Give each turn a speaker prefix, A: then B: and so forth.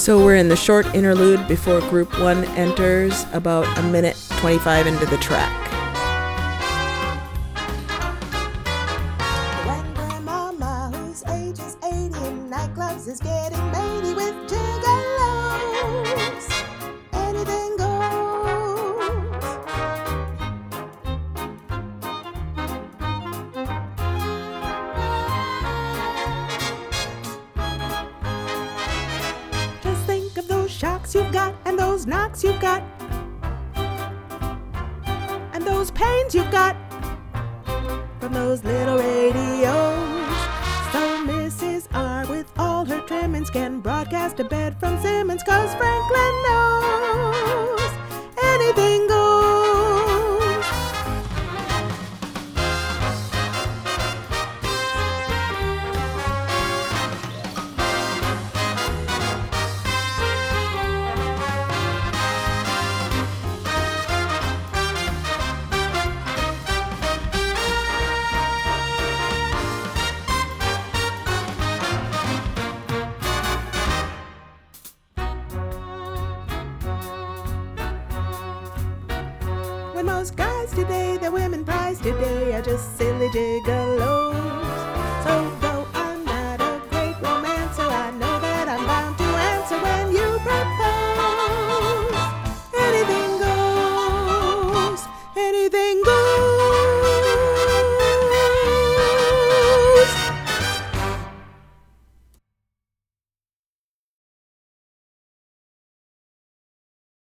A: So we're in the short interlude before Group 1 enters, about a minute 25 into the track.
B: When grandmama, whose age is 80 in nightclubs, is getting matey with gigolos, anything goes. Just think of those shocks you've got, and those knocks you've got, and those pains you've got from those little radios. So Mrs. R with all her trimmings can broadcast a bed from Simmons, 'cause Franklin knows anything goes. When most guys today, their women prize today, are just silly gigolos.